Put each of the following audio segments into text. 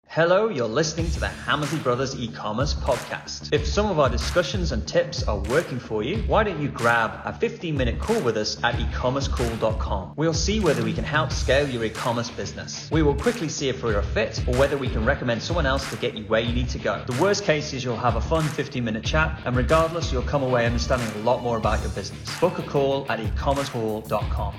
Hello, you're listening to the Hammersley Brothers e-commerce podcast. If some of our discussions and tips are working for you, why don't you grab a 15-minute call with us at ecommercecall.com. We'll see whether we can help scale your e-commerce business. We will quickly see if we're a fit or whether we can recommend someone else to get you where you need to go. The worst case is you'll have a fun 15-minute chat, and regardless, you'll come away understanding a lot more about your business. Book a call at ecommercecall.com.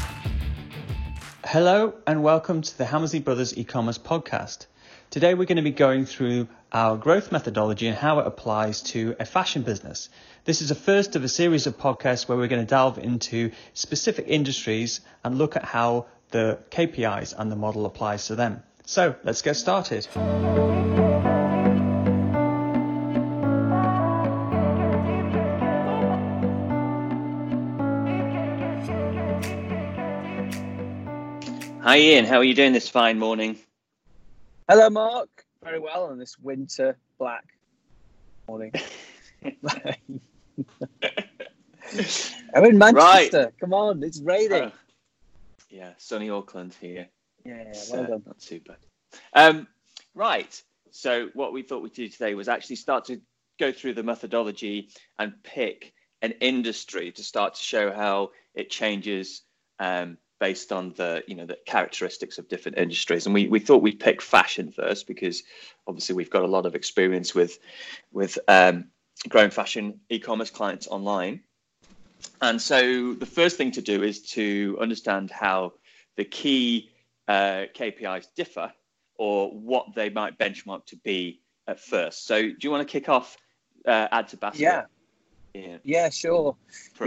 Hello and welcome to the Hammersley Brothers e-commerce podcast. Today we're going to be going through our growth methodology and how it applies to a fashion business. This is the first of a series of podcasts where we're going to delve into specific industries and look at how the KPIs and the model applies to them. So let's get started. Hi Ian, how are you doing this fine morning? Hello, Mark. Very well on this winter black morning. I'm in Manchester. Right. Come on, it's raining. Yeah, sunny Auckland here. Yeah, well done. Not too bad. Right. So what we thought we'd do today was actually start to go through the methodology and pick an industry to start to show how it changes based on the characteristics of different industries. And we thought we'd pick fashion first because obviously we've got a lot of experience with growing fashion e-commerce clients online. And so the first thing to do is to understand how the key KPIs differ or what they might benchmark to be at first. So do you want to kick off add to basket? Yeah, sure.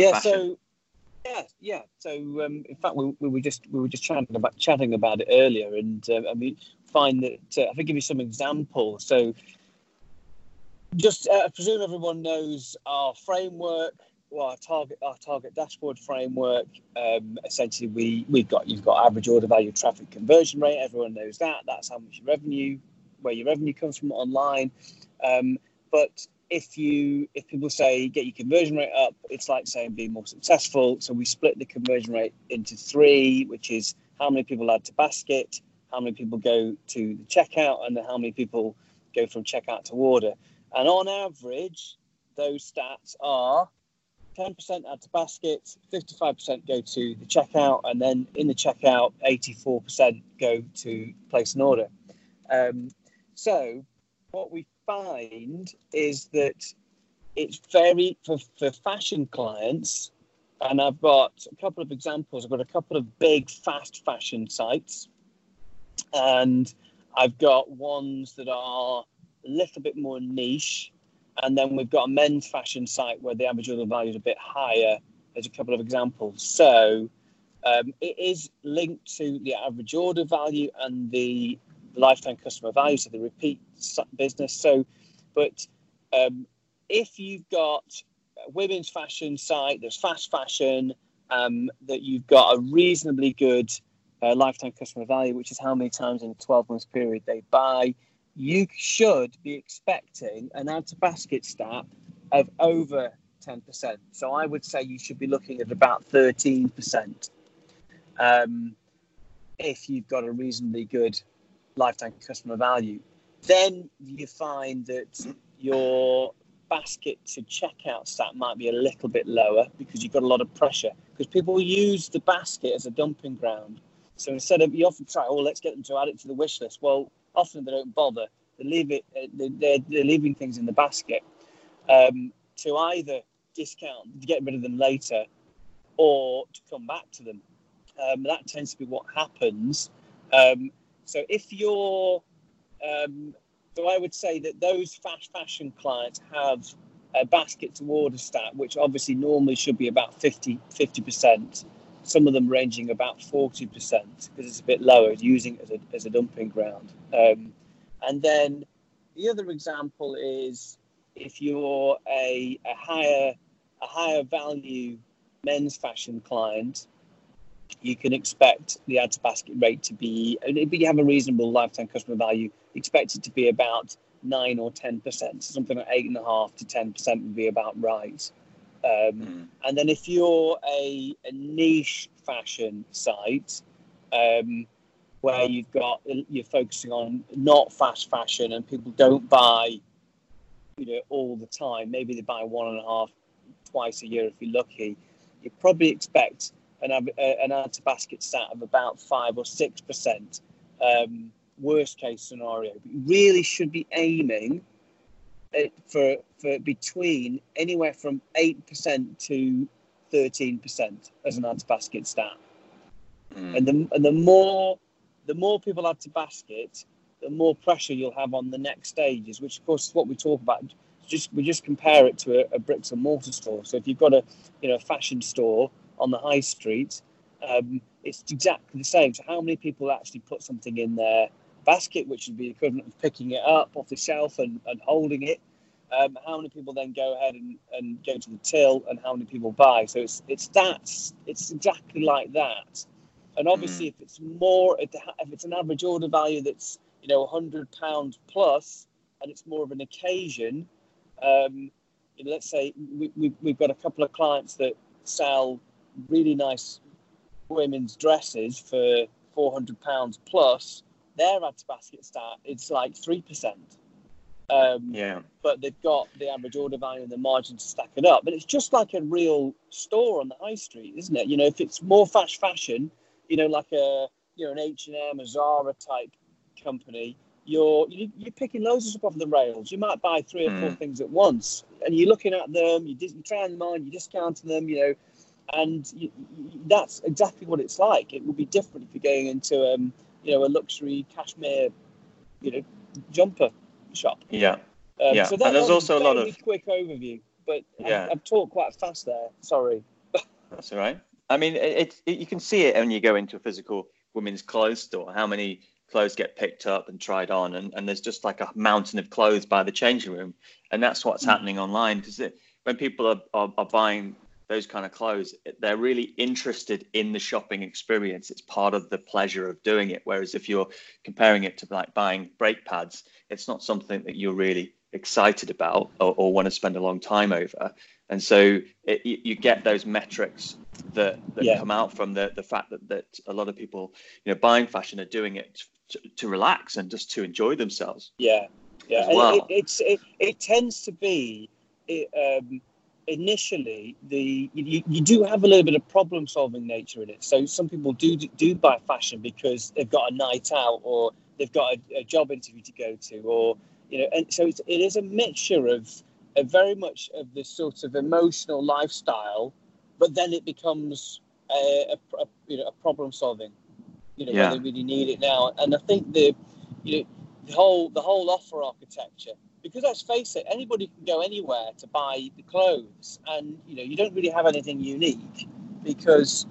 Yeah. So, in fact, we were just chatting about it earlier, and find that I think give you some examples. So, just I presume everyone knows our framework, our target dashboard framework. Essentially, you've got average order value, traffic conversion rate. Everyone knows that. That's how much where your revenue comes from online. But if people say get your conversion rate up, it's like saying be more successful. So we split the conversion rate into three, which is how many people add to basket, how many people go to the checkout, and then how many people go from checkout to order. And on average, those stats are 10% add to basket, 55% go to the checkout, and then in the checkout, 84% go to place an order. So what we find is that it's very for fashion clients, and I've got a couple of examples. I've got a couple of big fast fashion sites, and I've got ones that are a little bit more niche, and then we've got a men's fashion site where the average order value is a bit higher. There's a couple of examples. So it is linked to the average order value and the lifetime customer value, so the repeat business. So, but if you've got a women's fashion site, there's fast fashion, that you've got a reasonably good lifetime customer value, which is how many times in a 12-month period they buy, you should be expecting an add to basket stat of over 10%. So I would say you should be looking at about 13% if you've got a reasonably good lifetime customer value. Then you find that your basket to checkout stat might be a little bit lower because you've got a lot of pressure, because people use the basket as a dumping ground. So instead of, you often try, let's get them to add it to the wish list. Well, often they don't bother. They leave it. They're leaving things in the basket to either discount, get rid of them later, or to come back to them. That tends to be what happens. So if you're, so I would say that those fast fashion clients have a basket to order stat, which obviously normally should be about 50%. Some of them ranging about 40% because it's a bit lower, using it as a dumping ground. And then the other example is if you're a higher value men's fashion client, you can expect the add to basket rate to be, but you have a reasonable lifetime customer value, expect it to be about 9 or 10%. So something like 8.5 to 10% would be about right. And then if you're a niche fashion site, where you're focusing on not fast fashion and people don't buy, all the time. Maybe they buy 1.5, twice a year if you're lucky. You probably expect an add to basket stat of about 5 or 6%. Worst case scenario, but you really should be aiming for between anywhere from 8% to 13% as an add to basket stat. And the more people add to basket, the more pressure you'll have on the next stages, which of course is what we talk about. We just compare it to a bricks and mortar store. So if you've got a fashion store on the high street, it's exactly the same. So how many people actually put something in their basket, which would be equivalent of picking it up off the shelf and holding it? How many people then go ahead and go to the till, and how many people buy? So it's exactly like that. And obviously, if it's an average order value that's £100 plus, and it's more of an occasion, let's say we've got a couple of clients that sell really nice women's dresses for £400 plus. Their add to basket stat, it's like 3%. But they've got the average order value and the margin to stack it up. But it's just like a real store on the high street, isn't it? If it's more fast fashion, like an H&M, a Zara type company, you're picking loads of stuff off the rails. You might buy 3 or 4 things at once, and you're looking at them, you're trying them on, you're discounting them, and that's exactly what it's like. It would be different if you're going into a luxury cashmere, jumper shop. So and there's also a lot of quick overview, but I've talked quite fast there. Sorry. That's all right. I mean, you can see it when you go into a physical women's clothes store, how many clothes get picked up and tried on, and there's just like a mountain of clothes by the changing room, and that's what's happening online. Because when people are buying those kind of clothes, they're really interested in the shopping experience. It's part of the pleasure of doing it. Whereas if you're comparing it to like buying brake pads, it's not something that you're really excited about or want to spend a long time over. And so you get those metrics that come out from the fact that a lot of people, buying fashion are doing it to relax and just to enjoy themselves. As well. It tends to be initially you do have a little bit of problem solving nature in it. So some people do buy fashion because they've got a night out or they've got a job interview to go to, or and so it is a mixture of very much of this sort of emotional lifestyle, but then it becomes a problem solving, when they really need it now. And I think the whole offer architecture, because let's face it, anybody can go anywhere to buy the clothes, and you don't really have anything unique because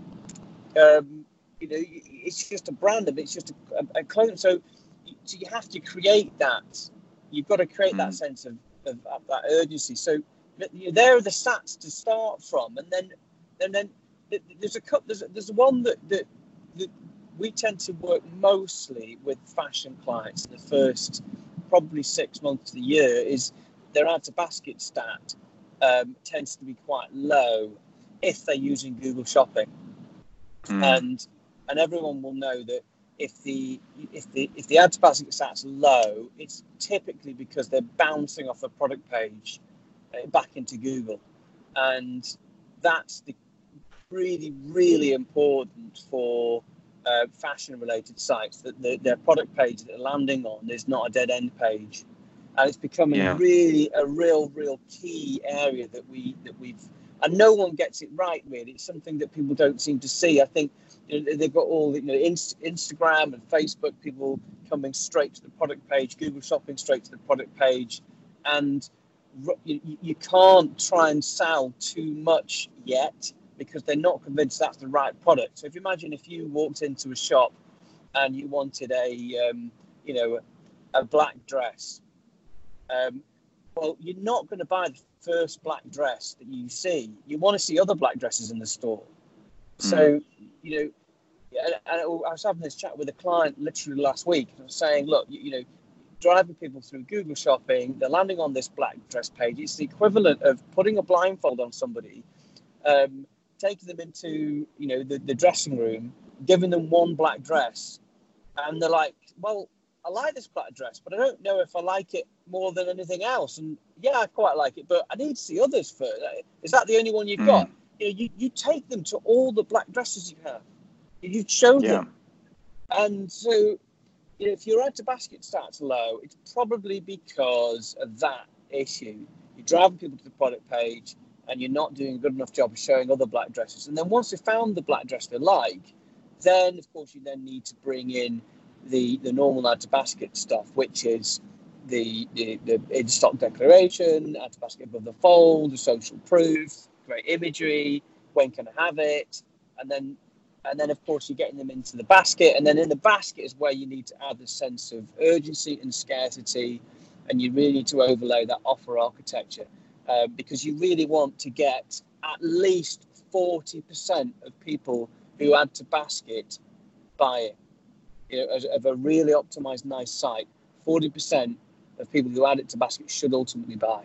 it's just a brand of it's just a clothing. So you have to create that. You've got to create that sense of that urgency. So there are the stats to start from, and then there's a couple. There's one that we tend to work mostly with fashion clients in the first probably 6 months of the year. Is their add to basket stat tends to be quite low if they're using Google Shopping, and everyone will know that if the add to basket stat's low, it's typically because they're bouncing off a product page back into Google, and that's really, really important for fashion-related sites, that their product page that they're landing on is not a dead-end page, and it's becoming really a real key area that we've, and no one gets it right really. It's something that people don't seem to see. I think they've got all the Instagram and Facebook, people coming straight to the product page, Google Shopping straight to the product page, and you can't try and sell too much yet because they're not convinced that's the right product. So if you imagine if you walked into a shop and you wanted a black dress, well, you're not going to buy the first black dress that you see. You want to see other black dresses in the store. So, and I was having this chat with a client literally last week. And I was saying, look, driving people through Google Shopping, they're landing on this black dress page. It's the equivalent of putting a blindfold on somebody, taking them into, the dressing room, giving them one black dress, And they're like, well, I like this black dress, but I don't know if I like it more than anything else. And yeah, I quite like it, but I need to see others first. Is that the only one you've got? You take them to all the black dresses you have. You show them. And so, if your add to basket starts low, it's probably because of that issue. You're driving people to the product page and you're not doing a good enough job of showing other black dresses. And then once they've found the black dress they like, then, of course, you then need to bring in the normal add to basket stuff, which is the in-stock declaration, add to basket above the fold, the social proof, great imagery, when can I have it? And then, of course, you're getting them into the basket. And then in the basket is where you need to add the sense of urgency and scarcity. And you really need to overlay that offer architecture because you really want to get at least 40% of people who add to basket buy it. Of a really optimized, nice site, 40% of people who add it to basket should ultimately buy.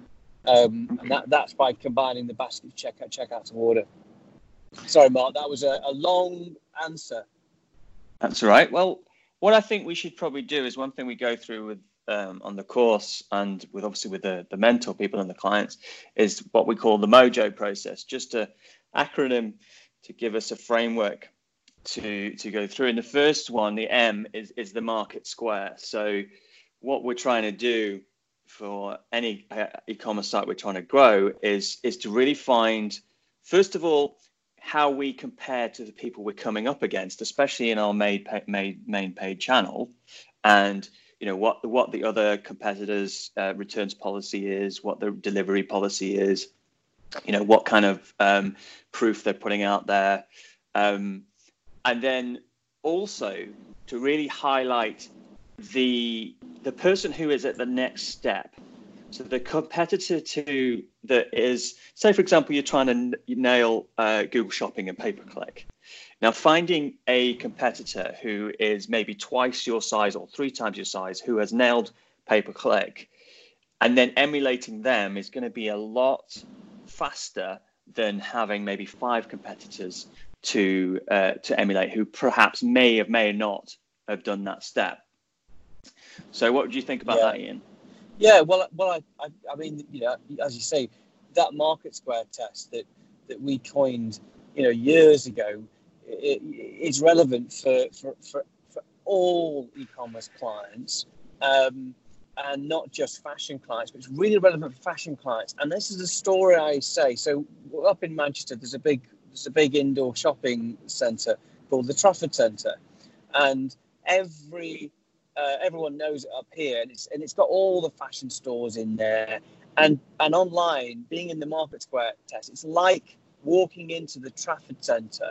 And that's by combining the basket checkout to order. Sorry, Mark, that was a long answer. That's all right. Well, what I think we should probably do is one thing we go through with on the course and with obviously with the mentor people and the clients is what we call the Mojo process, just an acronym to give us a framework to go through. And the first one, the M, is the market square. So what we're trying to do for any e-commerce site we're trying to grow is to really find, first of all, how we compare to the people we're coming up against, especially in our main paid channel, and what the other competitors' returns policy is, what the delivery policy is, what kind of proof they're putting out there, and then also to really highlight the person who is at the next step. So the competitor that is, say, for example, you're trying to nail Google Shopping and pay-per-click. Now, finding a competitor who is maybe twice your size or 3 times your size, who has nailed pay-per-click, and then emulating them is going to be a lot faster than having maybe 5 competitors to emulate who perhaps may not have done that step. So what would you think about that, Ian? Yeah, well, I mean, as you say, that market square test that we coined, years ago, it's relevant for all e-commerce clients, and not just fashion clients, but it's really relevant for fashion clients. And this is a story I say. So up in Manchester, there's a big indoor shopping centre called the Trafford Centre, and everyone knows it up here, and it's got all the fashion stores in there, and online, being in the market square test, it's like walking into the Trafford Centre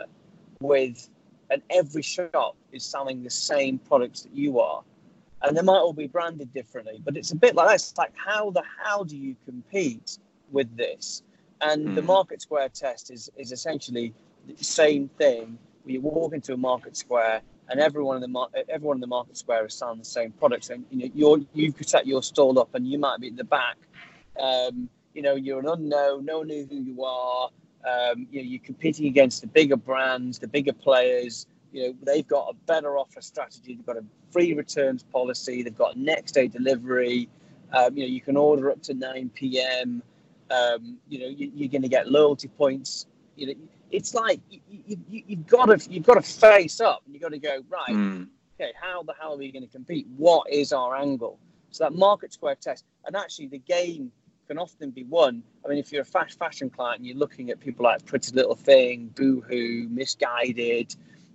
and every shop is selling the same products that you are, and they might all be branded differently, but it's a bit like that. It's like how do you compete with this? And the market square test is essentially the same thing. You walk into a market square, and everyone in the market square is selling the same products. And you've set your stall up, and you might be at the back. You're an unknown. No one knows who you are. You're competing against the bigger brands, the bigger players. They've got a better offer strategy. They've got a free returns policy. They've got next day delivery. You can order up to 9 p.m. You're going to get loyalty points. It's like you've got to face up, and you've got to go, right, okay, how the hell are we going to compete? What is our angle? So that market square test, and actually the game can often be won. I mean, if you're a fashion client and you're looking at people like Pretty Little Thing, Boohoo, Missguided,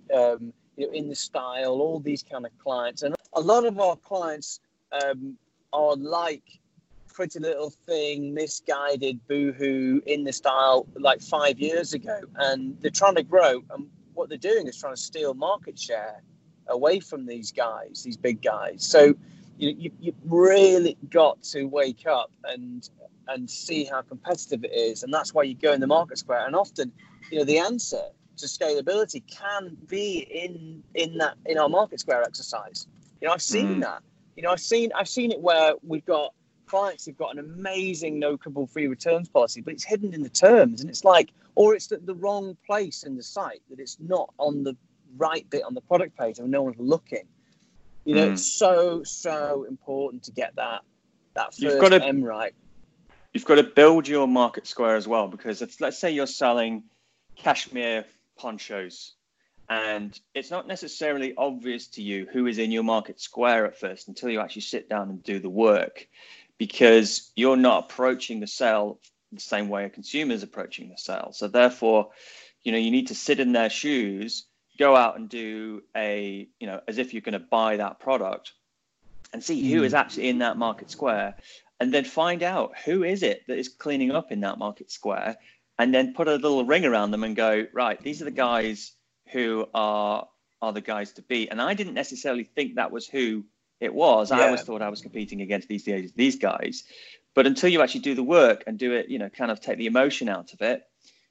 In the Style, all these kind of clients, and a lot of our clients are like Pretty Little Thing, Missguided, Boohoo, In the Style, like 5 years ago, and they're trying to grow. And what they're doing is trying to steal market share away from these guys, these big guys. So you've really got to wake up and see how competitive it is, and that's why you go in the market square. And often, the answer to scalability can be in our market square exercise. I've seen that. I've seen it where we've got clients who've got an amazing no trouble free returns policy, but it's hidden in the terms, and it's like, or it's at the wrong place in the site, that it's not on the right bit on the product page and no one's looking. You know, it's so important to get that first M right. You've got to build your market square as well, because let's say you're selling cashmere ponchos, and it's not necessarily obvious to you who is in your market square at first until you actually sit down and do the work, because you're not approaching the sale the same way a consumer is approaching the sale. So therefore, you know, you need to sit in their shoes, go out and do as if you're going to buy that product, and see who is actually in that market square, and then find out who is it that is cleaning up in that market square, and then put a little ring around them and go, right, these are the guys who are the guys to beat. And I didn't necessarily think that was who it was. I always thought I was competing against these guys. But until you actually do the work and do it, you know, kind of take the emotion out of it,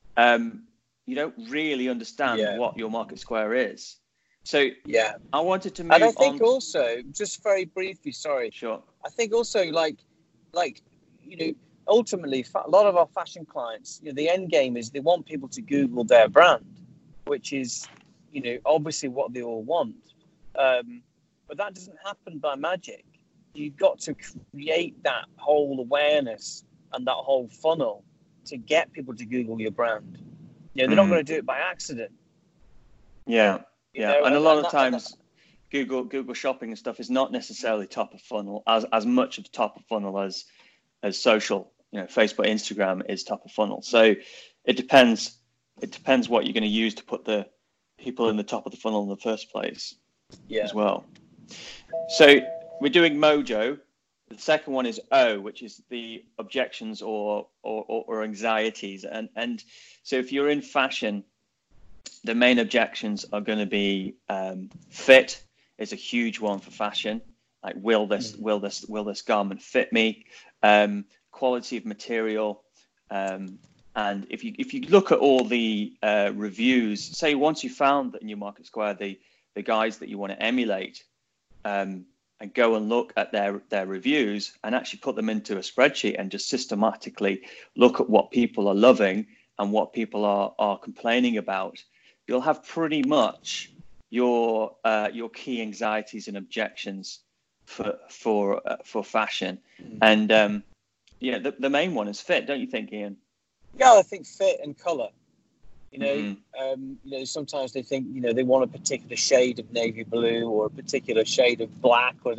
you don't really understand what your market square is. So I wanted to move on. And I think also, just very briefly, sorry. Sure. I think also, like, you know, ultimately, a lot of our fashion clients, you know, the end game is they want people to Google their brand, which is, you know, obviously what they all want. But that doesn't happen by magic. You've got to create that whole awareness and that whole funnel to get people to Google your brand. You know, they're not going to do it by accident. Yeah. You know, and a lot of times Google shopping and stuff is not necessarily top of funnel, as much of top of funnel as social, you know, Facebook, Instagram is top of funnel. So it depends what you're going to use to put the people in the top of the funnel in the first place as well. So we're doing Mojo. The second one is O, which is the objections or anxieties. And so if you're in fashion, the main objections are going to be fit is a huge one for fashion. Like, will this garment fit me? Quality of material. And if you look at all the reviews, say once you found that in your market square the guys that you want to emulate, and go and look at their reviews and actually put them into a spreadsheet and just systematically look at what people are loving and what people are complaining about, you'll have pretty much your key anxieties and objections for fashion. And the main one is fit, don't you think, Ian? Yeah, I think fit and color. You know, sometimes they think, you know, they want a particular shade of navy blue or a particular shade of black, or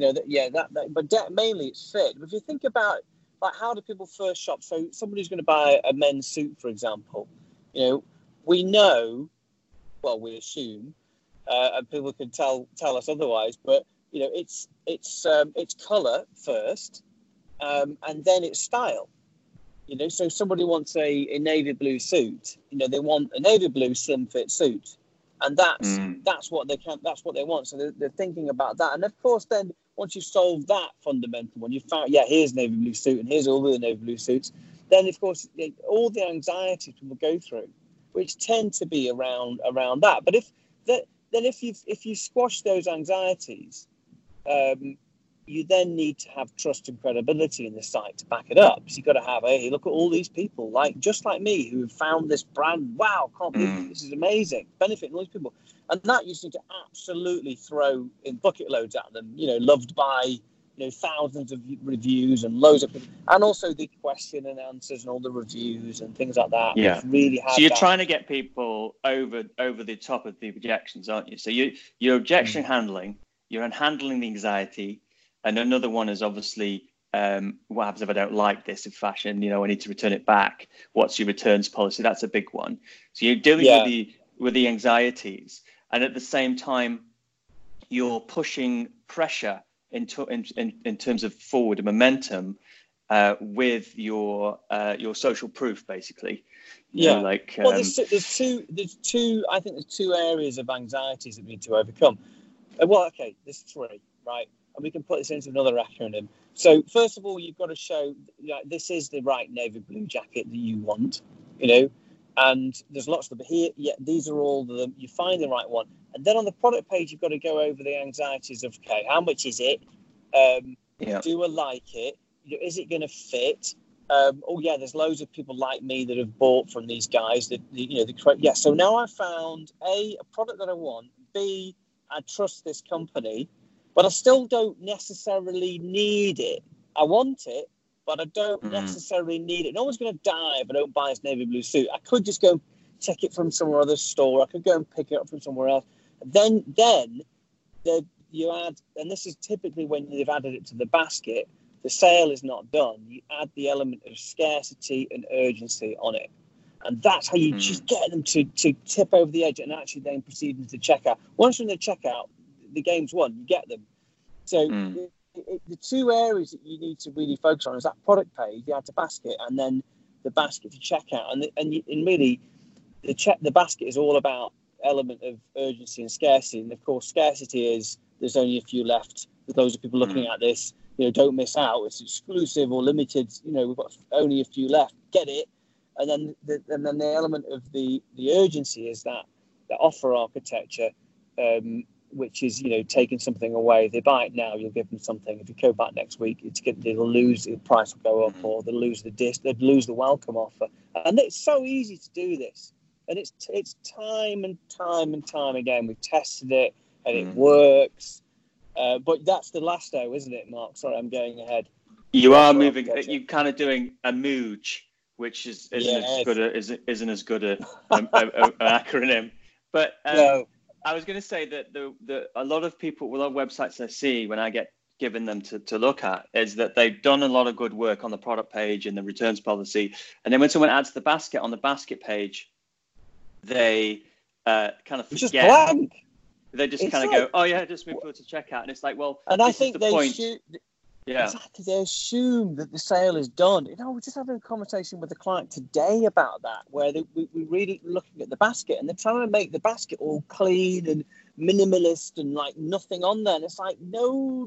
but mainly it's fit. But if you think about, like, how do people first shop? So somebody's going to buy a men's suit, for example. You know, we know, well, we assume, and people can tell us otherwise, but you know, it's color first, and then it's style. You know, so somebody wants a navy blue suit. You know, they want a navy blue slim fit suit, and that's what they want. So they're thinking about that. And of course, then once you've solved that fundamental one, you've found, here's navy blue suit, and here's all the navy blue suits. Then of course, all the anxieties people go through, which tend to be around that. But if you squash those anxieties, you then need to have trust and credibility in the site to back it up. So you've got to have, hey, look at all these people, just like me, who have found this brand. Wow, can't believe it. This is amazing. Benefiting all these people. And that you just need to absolutely throw in bucket loads at them, you know, loved by, you know, thousands of reviews and loads of people. And also the question and answers and all the reviews and things like that. Yeah. Really so you're trying to get people over the top of the objections, aren't you? So you're objection handling, you're handling the anxiety. And another one is obviously, what happens if I don't like this in fashion? You know, I need to return it back. What's your returns policy? That's a big one. So you're dealing with the anxieties, and at the same time, you're pushing pressure in terms of forward momentum with your social proof, basically. You know, like, well, there's two. I think there's two areas of anxieties that we need to overcome. Well, okay, there's three, right? And we can put this into another acronym. So first of all, you've got to show this is the right navy blue jacket that you want, you know, and there's lots of them here. Yeah, these are all of them. You find the right one. And then on the product page, you've got to go over the anxieties of, okay, how much is it? Do I like it? Is it going to fit? there's loads of people like me that have bought from these guys. So now I found a product that I want. B, I trust this company, but I still don't necessarily need it. I want it, but I don't necessarily need it. No one's going to die if I don't buy this navy blue suit. I could just go and check it from some other store. I could go and pick it up from somewhere else. Then you add, and this is typically when they've added it to the basket, the sale is not done. You add the element of scarcity and urgency on it. And that's how you just get them to tip over the edge and actually then proceed into checkout. Once you're in the checkout, the game's won. You get them. So the two areas that you need to really focus on is that product page, the add to basket, and then the basket to checkout. And really, the basket is all about element of urgency and scarcity. And of course, scarcity is there's only a few left. There's loads of people looking at this. Don't miss out. It's exclusive or limited. We've got only a few left. Get it. And then the element of the urgency is that the offer architecture, which is taking something away. If they buy it now, you'll give them something. If you go back next week, they'll lose. The price will go up, or they'll lose the disc. They'll lose the welcome offer. And it's so easy to do this. And it's time and time again. We've tested it, and it works. But that's the last O, isn't it, Mark? Sorry, I'm going ahead. You are moving. You're kind of doing a mooge, which isn't as good an acronym. But no. I was going to say that a lot of people, a lot of websites I see when I get given them to look at, is that they've done a lot of good work on the product page and the returns policy, and then when someone adds the basket on the basket page, they kind of forget. Just blank. They just kind of go, oh yeah, just move forward to checkout, and it's like, well, and I think exactly, they assume that the sale is done. We're just having a conversation with a client today about that, where we're really looking at the basket, and they're trying to make the basket all clean and minimalist and like nothing on there, and it's like, no.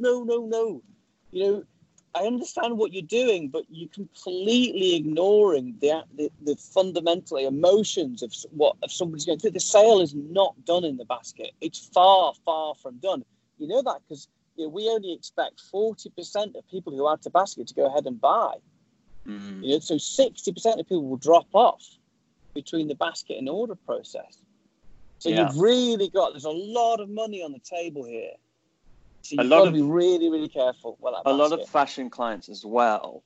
I understand what you're doing, but you're completely ignoring the fundamental emotions of somebody's going through. The sale is not done in the basket. It's far, far from done. You know that because we only expect 40% of people who add to basket to go ahead and buy. So 60% of people will drop off between the basket and order process. So you've really there's a lot of money on the table here. So you've got to be really, really careful. A lot of fashion clients as well,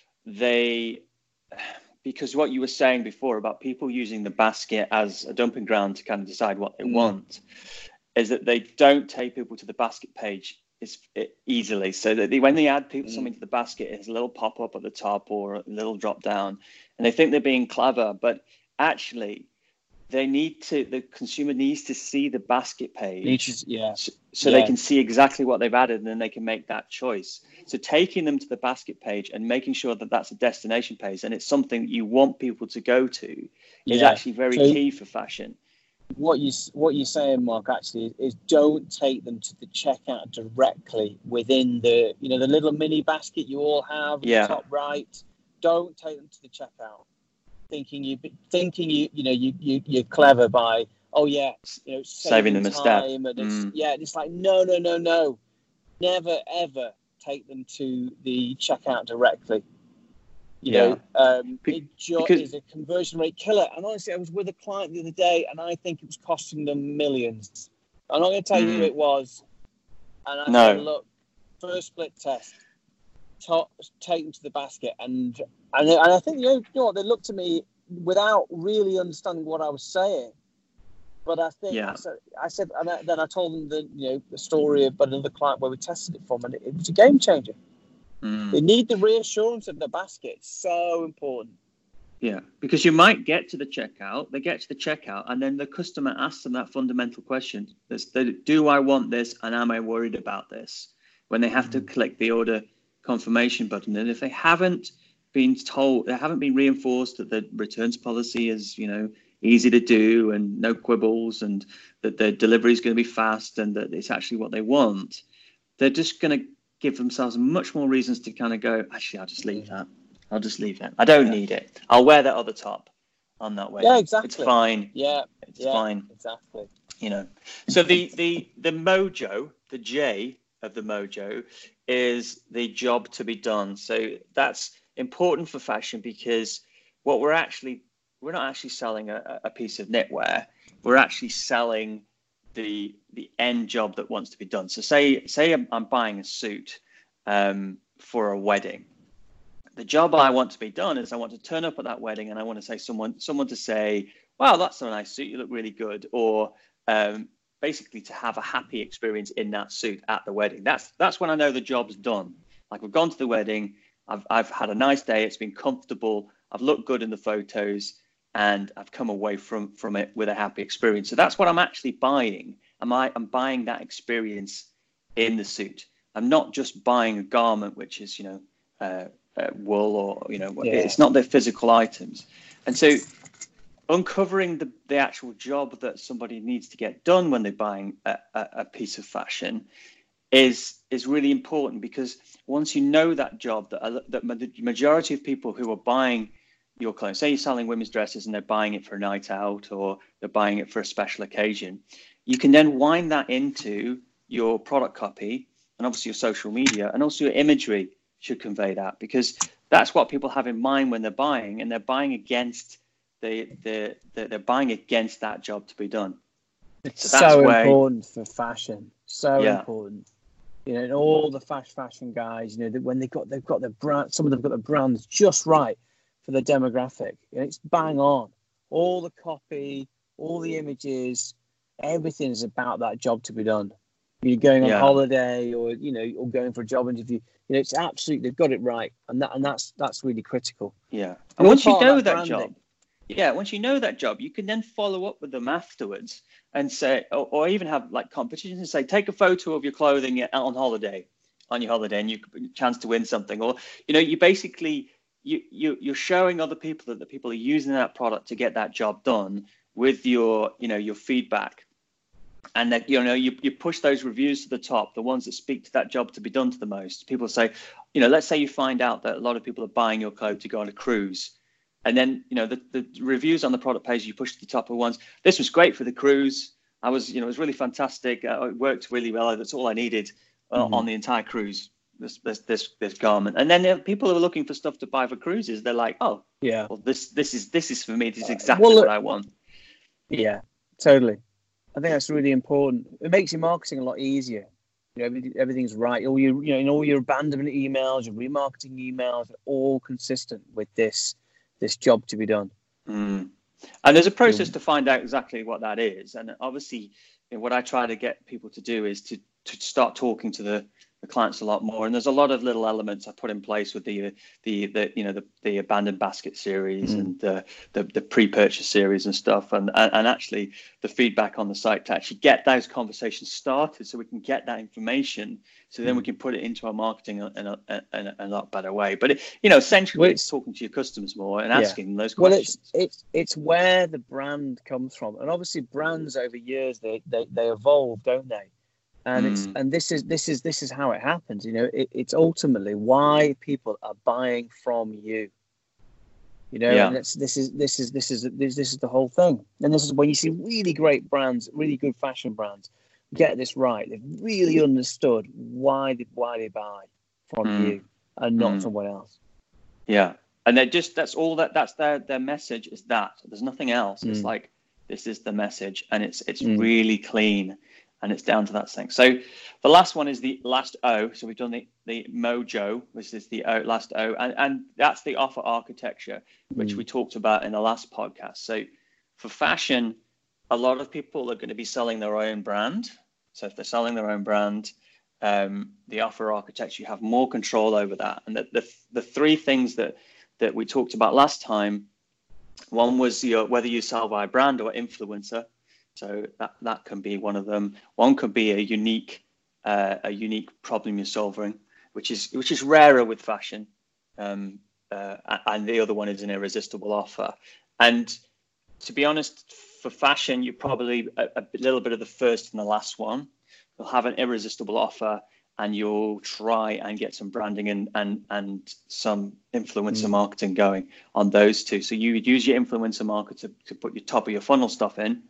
because what you were saying before about people using the basket as a dumping ground to kind of decide what they want, is that they don't take people to the basket page easily. So that when they add something to the basket, it's a little pop-up at the top or a little drop down, and they think they're being clever, but actually the consumer needs to see the basket page so they can see exactly what they've added, and then they can make that choice. So taking them to the basket page and making sure that that's a destination page and it's something that you want people to go to is actually very key for fashion. What you're saying, Mark, actually is don't take them to the checkout directly within the the little mini basket you all have in the top right. Don't take them to the checkout thinking you're clever by saving them a step. And it's like no. Never ever take them to the checkout directly. It is a conversion rate killer. And honestly, I was with a client the other day, and I think it was costing them millions. I'm not going to tell you who it was. And I said, look, first split test, take them to the basket, and I think you know what, they looked at me without really understanding what I was saying. But I think I said, and then I told them the story about another client where we tested it from, and it was a game changer. They need the reassurance of the basket. It's so important. Yeah, because you might get to the checkout, and then the customer asks them that fundamental question: do I want this, and am I worried about this? When they have to click the order confirmation button, and if they haven't been told, they haven't been reinforced that the returns policy is easy to do and no quibbles, and that the delivery is going to be fast, and that it's actually what they want, they're just going to give themselves much more reasons to kind of go, actually, I'll just leave that. I don't need it. I'll wear that other top on that way. Yeah, exactly. It's fine. It's fine. Exactly. So the mojo, the J of the mojo, is the job to be done. So that's important for fashion because what we're not actually selling a piece of knitwear. We're actually selling the end job that wants to be done. So say I'm buying a suit for a wedding. The job I want to be done is I want to turn up at that wedding and I want to say someone to say, wow, that's a nice suit. You look really good. Or basically to have a happy experience in that suit at the wedding. That's when I know the job's done. Like we've gone to the wedding. I've had a nice day. It's been comfortable. I've looked good in the photos and I've come away from it with a happy experience. So that's what I'm actually buying. I'm buying that experience in the suit. I'm not just buying a garment, which is, wool or, It's not the physical items. And so uncovering the actual job that somebody needs to get done when they're buying a piece of fashion is really important, because once you know that job, that the majority of people who are buying your clothes, say you're selling women's dresses and they're buying it for a night out or they're buying it for a special occasion, you can then wind that into your product copy and obviously your social media, and also your imagery should convey that, because that's what people have in mind when they're buying, and they're buying against they're buying against that job to be done. It's so important for fashion, important. And all the fashion guys, when they've got their brand, some of them have got the brands just right for the demographic. It's bang on. All the copy, all the images, everything is about that job to be done. You're going on holiday, or or going for a job interview. It's absolutely, they've got it right, and that's really critical. Yeah, and once you know that job. Yeah, once you know that job, you can then follow up with them afterwards and say, or even have like competitions and say, take a photo of your clothing on your holiday, and you have a chance to win something. Or, you basically, you're showing other people that the people are using that product to get that job done with your feedback. And that, you push those reviews to the top, the ones that speak to that job to be done to the most. People say, let's say you find out that a lot of people are buying your clothes to go on a cruise. And then, the reviews on the product page, you push to the top of ones. This was great for the cruise. It was really fantastic. It worked really well. That's all I needed on the entire cruise, this garment. And then people who are looking for stuff to buy for cruises, they're like, oh, yeah, well, this is for me. This is exactly what I want. Yeah, totally. I think that's really important. It makes your marketing a lot easier. Everything's right. All your abandonment emails, your remarketing emails are all consistent with this job to be done. And there's a process to find out exactly what that is. And obviously, what I try to get people to do is to start talking to the clients a lot more. And there's a lot of little elements I put in place with the abandoned basket series and the pre-purchase series and stuff, and actually the feedback on the site to actually get those conversations started, so we can get that information, so then we can put it into our marketing in a lot better way. But essentially, it's talking to your customers more and asking them those questions. Well, it's where the brand comes from, and obviously brands over years they evolve, don't they? And this is how it happens. It's ultimately why people are buying from you. And this is the whole thing. And this is when you see really great brands, really good fashion brands, get this right. They've really understood why they buy from you and not someone else. Yeah, and that's their message is that. There's nothing else. It's like, this is the message, and it's really clean. And it's down to that thing. So the last one is the last O. So we've done the Mojo, which is the last O. And that's the offer architecture, which we talked about in the last podcast. So for fashion, a lot of people are going to be selling their own brand. So if they're selling their own brand, the offer architecture, you have more control over that. And the three things that we talked about last time, one was whether you sell by brand or influencer. So that can be one of them. One could be a unique problem you're solving, which is rarer with fashion, and the other one is an irresistible offer. And to be honest, for fashion, you're probably a little bit of the first and the last one. You'll have an irresistible offer, and you'll try and get some branding and some influencer marketing going on those two. So you would use your influencer market to put your top of your funnel stuff in.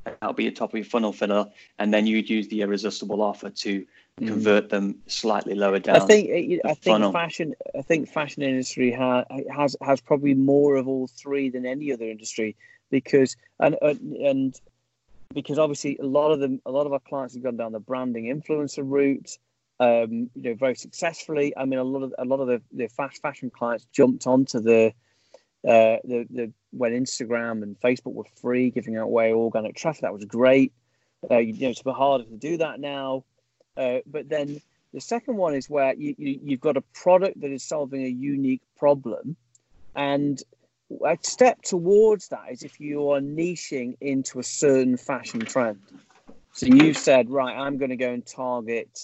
that'll be your top of your funnel filler, and then you'd use the irresistible offer to convert them slightly lower down. I think fashion industry has probably more of all three than any other industry, because because obviously a lot of our clients have gone down the branding influencer route, very successfully. I mean, a lot of the fast fashion clients jumped onto the when Instagram and Facebook were free, giving away organic traffic. That was great. It's a bit harder to do that now. But then the second one is where you've got a product that is solving a unique problem, and a step towards that is if you are niching into a certain fashion trend. So you've said, right, I'm going to go and target,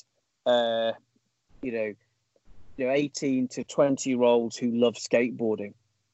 18 to 20-year-olds who love skateboarding.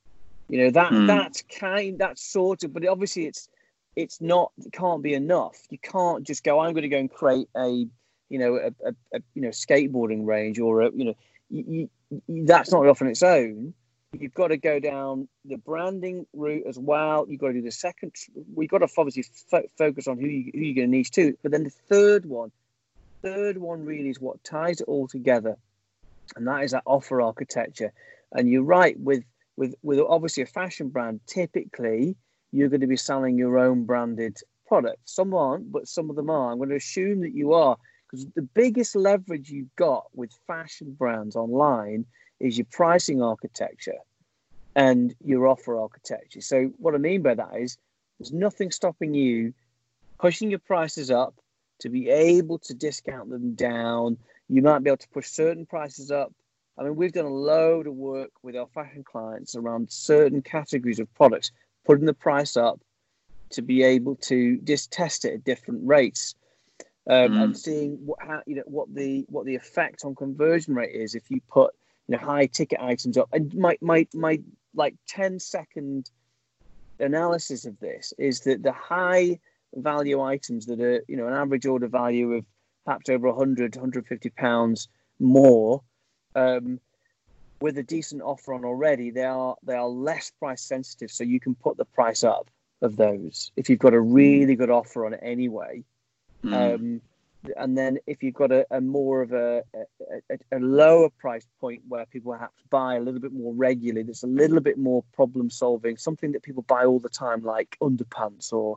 That's sort of, but obviously it can't be enough. You can't just go, I'm going to go and create a skateboarding range, or that's not enough on its own. You've got to go down the branding route as well. You've got to do the second. We've got to obviously focus on who you're going to niche to. But then the third one really is what ties it all together, and that is that offer architecture. And you're right, with obviously a fashion brand, typically you're going to be selling your own branded products. Some aren't, but some of them are. I'm going to assume that you are, because the biggest leverage you've got with fashion brands online is your pricing architecture and your offer architecture. So what I mean by that is there's nothing stopping you pushing your prices up to be able to discount them down. You might be able to push certain prices up. I mean, we've done a load of work with our fashion clients around certain categories of products, putting the price up to be able to just test it at different rates. And seeing what the effect on conversion rate is if you put high ticket items up. And my 10-second analysis of this is that the high value items that are an average order value of perhaps over 150 pounds more, with a decent offer on already, they are less price sensitive, so you can put the price up of those if you've got a really good offer on it anyway. And then if you've got a more of a lower price point where people have to buy a little bit more regularly, there's a little bit more problem solving, something that people buy all the time, like underpants or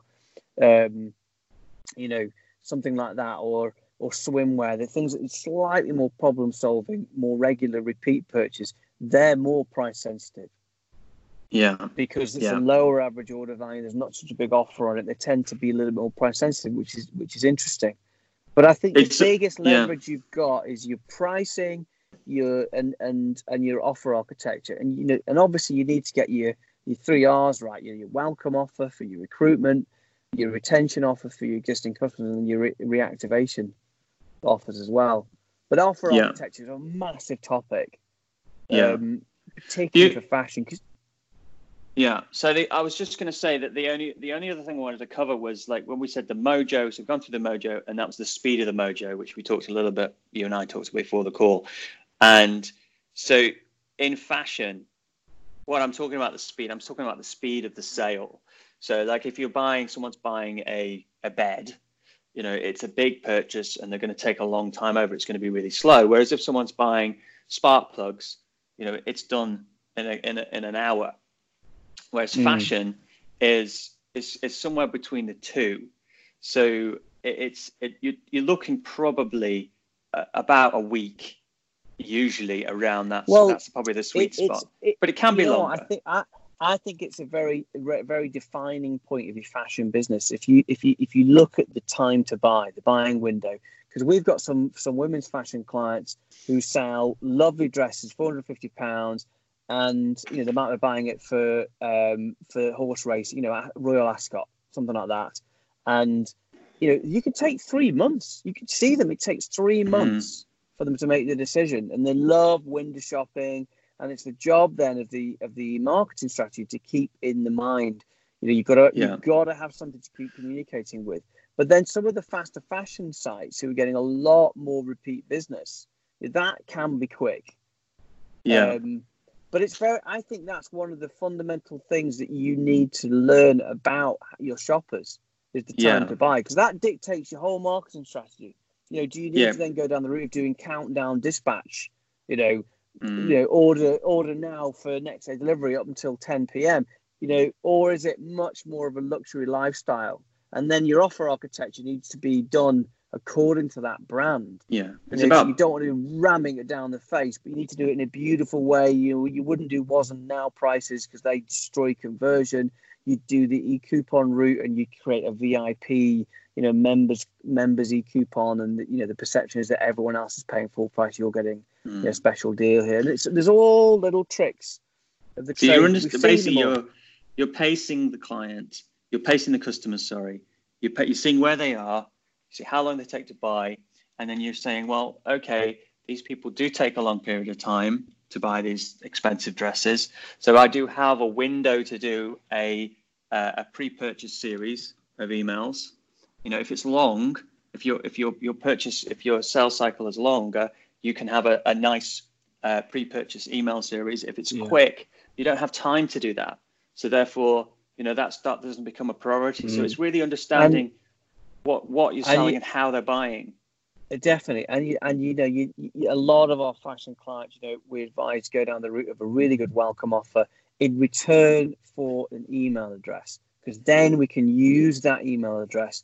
something like that, or swimwear. The things that are slightly more problem solving, more regular repeat purchase, they're more price sensitive. Yeah, because it's a lower average order value. There's not such a big offer on it. They tend to be a little bit more price sensitive, which is interesting. But I think the biggest leverage you've got is your pricing, your offer architecture, and obviously you need to get your 3 R's right. Your welcome offer for your recruitment, your retention offer for your existing customers, and your reactivation offers as well. But offer architecture is a massive topic, particularly for fashion. So I was just going to say that the only other thing I wanted to cover was, like, when we said the Mojo. So we've gone through the Mojo, and that was the speed of the Mojo, which we talked a little bit. You and I talked before the call. And so in fashion, what I'm talking about the speed. I'm talking about the speed of the sale. So, like, if someone's buying a bed, it's a big purchase, and they're going to take a long time over. It's going to be really slow. Whereas if someone's buying spark plugs, it's done in an hour. Whereas fashion is somewhere between the two. So you're looking probably about a week, usually around that. Well, so that's probably the sweet spot. But it can be longer. I think it's a very, very defining point of your fashion business. If you look at the time to buy, the buying window, because we've got some women's fashion clients who sell lovely dresses, £450. And they might be buying it for horse race, Royal Ascot, something like that. And you could take 3 months. You could see them. It takes 3 months for them to make the decision, and they love window shopping. And it's the job then of the marketing strategy to keep in the mind. You've got to have something to keep communicating with. But then some of the faster fashion sites who are getting a lot more repeat business, that can be quick. Yeah. But I think that's one of the fundamental things that you need to learn about your shoppers, is the time to buy, because that dictates your whole marketing strategy. Do you need to then go down the route of doing countdown dispatch? Order now for next day delivery up until 10 p.m. Or is it much more of a luxury lifestyle? And then your offer architecture needs to be done according to that brand. Yeah, you don't want to be ramming it down the face, but you need to do it in a beautiful way. You wouldn't do was and now prices because they destroy conversion. You do the e-coupon route and you create a VIP, members e-coupon, and the perception is that everyone else is paying full price. You're getting a special deal here. And there's all little tricks of the trade. So basically you're pacing the client, you're pacing the customers. Sorry, you're seeing where they are, see how long they take to buy, and then you're saying, well, okay, these people do take a long period of time to buy these expensive dresses. So I do have a window to do a pre-purchase series of emails. If it's long, if your sales cycle is longer, you can have a nice pre-purchase email series. If it's quick, you don't have time to do that. So therefore, that doesn't become a priority. So it's really understanding what you're selling and how they're buying. Definitely, and a lot of our fashion clients, we advise to go down the route of a really good welcome offer in return for an email address, because then we can use that email address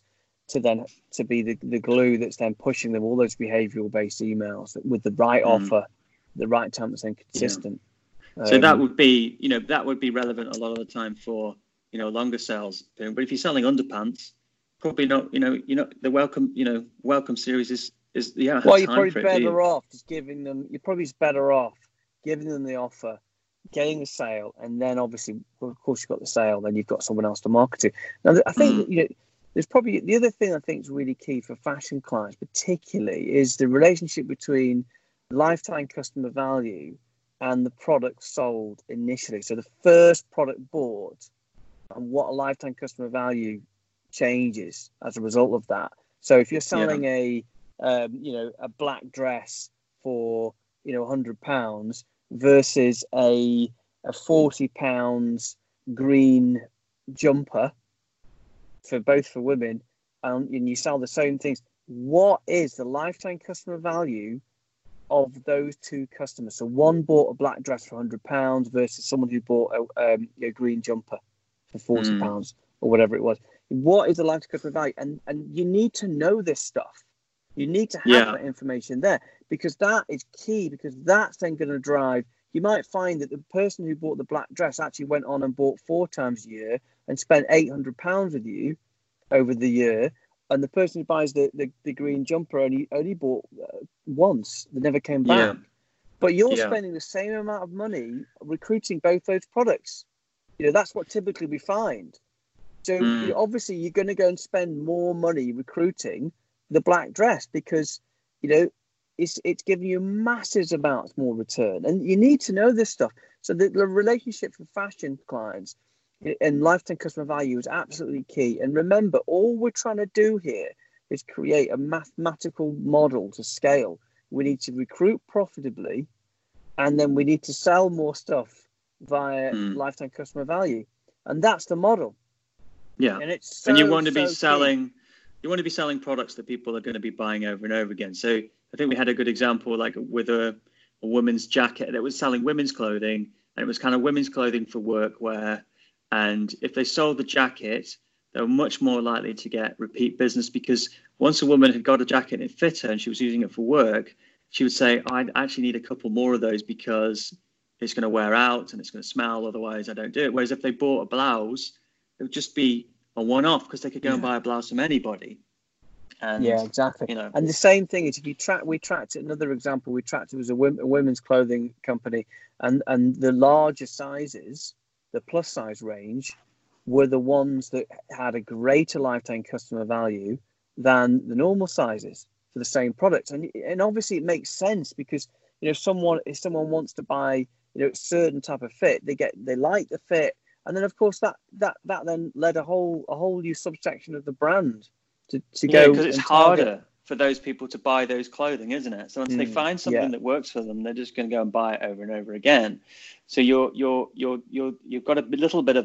to be the glue that's then pushing them all those behavioral based emails with the right offer, the right time that's then consistent. So that would be relevant a lot of the time for longer sales. But if you're selling underpants, probably not. The welcome series is well, you're probably better off just giving them. You're probably better off giving them the offer, getting the sale, and then obviously, of course, you've got the sale. Then you've got someone else to market to. Now, I think there's probably the other thing I think is really key for fashion clients, particularly, is the relationship between lifetime customer value and the product sold initially. So the first product bought and what a lifetime customer value changes as a result of that. So if you're selling a black dress for £100 versus a £40 green jumper for women, and you sell the same things, what is the lifetime customer value of those two customers? So one bought a black dress for £100 versus someone who bought a green jumper for £40 or whatever it was. What is the lifetime customer value? And you need to know this stuff. You need to have that information there, because that is key, because that's then going to drive. You might find that the person who bought the black dress actually went on and bought 4 times a year and spent £800 with you over the year. And the person who buys the green jumper only bought once. They never came back. But you're spending the same amount of money recruiting both those products. That's what typically we find. So obviously you're going to go and spend more money recruiting the black dress, because it's giving you massive amounts more return, and you need to know this stuff. So the relationship for fashion clients and lifetime customer value is absolutely key. And remember, all we're trying to do here is create a mathematical model to scale. We need to recruit profitably, and then we need to sell more stuff via lifetime customer value, and that's the model. Yeah, and it's and you want to be selling. You want to be selling products that people are going to be buying over and over again. So I think we had a good example, like with a woman's jacket that was selling women's clothing, and it was kind of women's clothing for work wear. And if they sold the jacket, they were much more likely to get repeat business, because once a woman had got a jacket and it fit her and she was using it for work, she would say, I actually need a couple more of those because it's going to wear out and it's going to smell. Otherwise, I don't do it. Whereas if they bought a blouse, it would just be a one-off, because they could go and buy a blouse from anybody. And, exactly. And the same thing is, if you we tracked it. Another example, we tracked it was a women's clothing company, and the larger sizes, the plus size range, were the ones that had a greater lifetime customer value than the normal sizes for the same product. And obviously it makes sense, because if someone wants to buy a certain type of fit, they like the fit. And then, of course, that then led a whole new subsection of the brand to go. Because it's harder for those people to buy those clothing, isn't it? So once they find something that works for them, they're just going to go and buy it over and over again. So you've got a little bit of a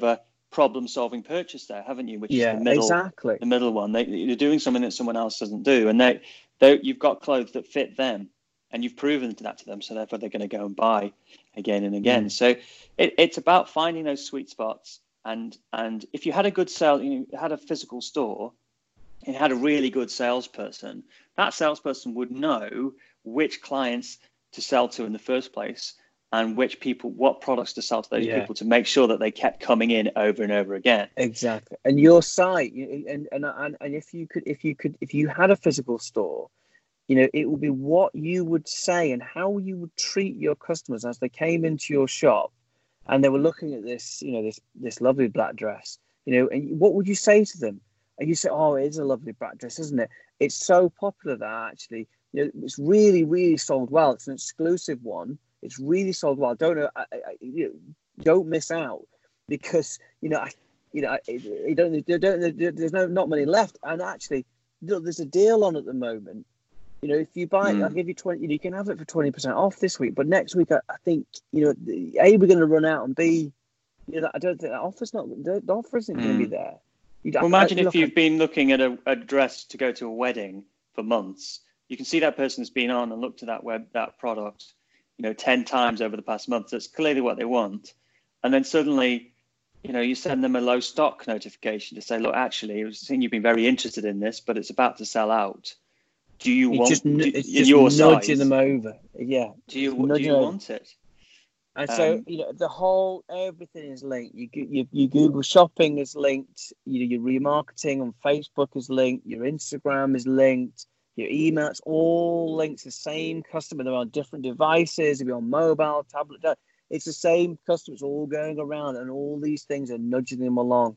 problem-solving purchase there, haven't you? Which is exactly the middle one. You're doing something that someone else doesn't do, and you've got clothes that fit them, and you've proven that to them, so therefore they're going to go and buy again and again. So it's about finding those sweet spots, and if you had a good sale, you had a physical store, and had a really good salesperson, that salesperson would know which clients to sell to in the first place, and what products to sell to those people to make sure that they kept coming in over and over again. Exactly. And your site, and if you had a physical store, it would be what you would say and how you would treat your customers as they came into your shop and they were looking at this, this lovely black dress, and what would you say to them? And you say, oh, it is a lovely black dress, isn't it? It's so popular that actually, it's really, really sold well. It's an exclusive one. It's really sold well. Don't miss out, because there's not many left. And actually, there's a deal on at the moment. If you buy, I'll give you 20. You can have it for 20% off this week, but next week I think we're going to run out, and B, I don't think the offer isn't going to be there. Well, imagine if you've been looking at a dress to go to a wedding for months. You can see that person's been on and looked at that product 10 times over the past month. That's clearly what they want. And then suddenly, you send them a low stock notification to say, look, actually, I've seen you've been very interested in this, but it's about to sell out. Do you want it's in just your nudging size? them over? Yeah. Do you want it? And so, everything is linked. You Google Shopping is linked. Your remarketing on Facebook is linked. Your Instagram is linked. Your email, it's all linked to the same customer. They're on different devices. If you're on mobile, tablet, it's the same customer. It's all going around, and all these things are nudging them along.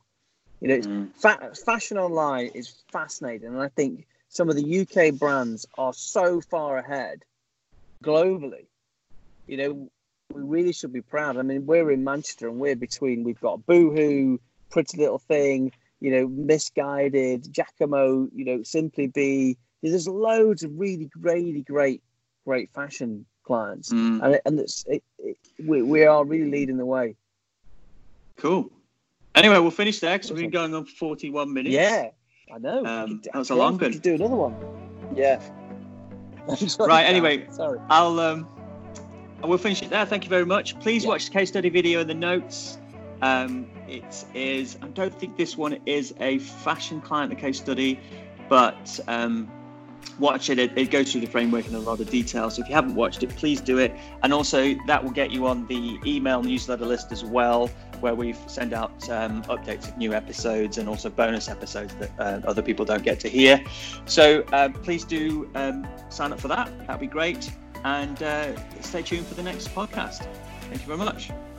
Fashion online is fascinating, and I think some of the UK brands are so far ahead globally. We really should be proud. I mean, we're in Manchester, and we've got Boohoo, Pretty Little Thing, Misguided, Jacamo, Simply Be. There's loads of really, really great fashion clients, and we are really leading the way. Cool. Anyway, we'll finish there because we've been going on for 41 minutes. Yeah, I know. That was a long one. We could do another one. Yeah. Right. Anyway, sorry. We'll finish it there. Thank you very much. Please watch the case study video in the notes. It is. I don't think this one is a fashion client, the case study, but watch it. It goes through the framework in a lot of detail. So if you haven't watched it, please do it. And also that will get you on the email newsletter list as well, where we send out updates of new episodes and also bonus episodes that other people don't get to hear. So please do sign up for that. That'd be great. And stay tuned for the next podcast. Thank you very much.